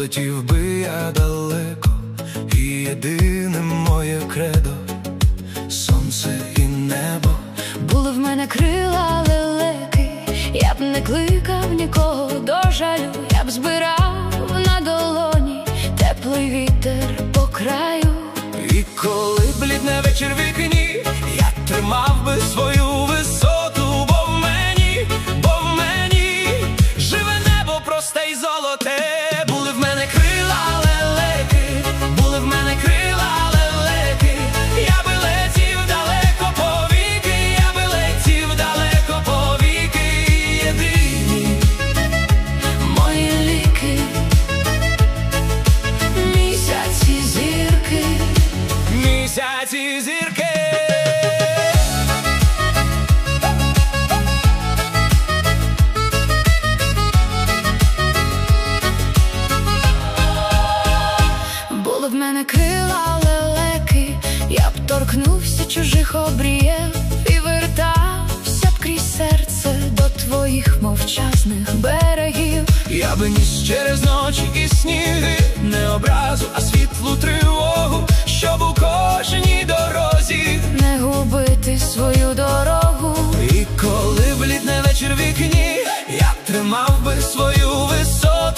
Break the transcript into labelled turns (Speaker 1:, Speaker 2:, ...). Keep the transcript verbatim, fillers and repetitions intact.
Speaker 1: полетів би я далеко, і єдине моє кредо — сонце і небо.
Speaker 2: Були в мене крила лелеки, я б не кликав нікого до жалю, я б збирав на долоні теплий вітер по краю.
Speaker 1: І коли блідне вечір в вікні, я тримав би свою висоту, бо в мені, бо в мені живе небо просте й золоте. Були в мене крила лелеки, були в мене крила лелеки, я би летів далеко повіки, я би летів далеко повіки. Єдині
Speaker 2: Мої ліки, місяці, зірки,
Speaker 1: місяці, зірки.
Speaker 2: були в мене крила лелеки, я б торкнувся чужих обріїв і вертався б крізь серце до твоїх мовчазних берегів.
Speaker 1: Я би ніс через ночі і сніги не образу, а світлу тривогу, щоб у кожній дорозі
Speaker 2: Не губити свою дорогу.
Speaker 1: І коли блідне вечір в вікні, я тримав би свою висоту,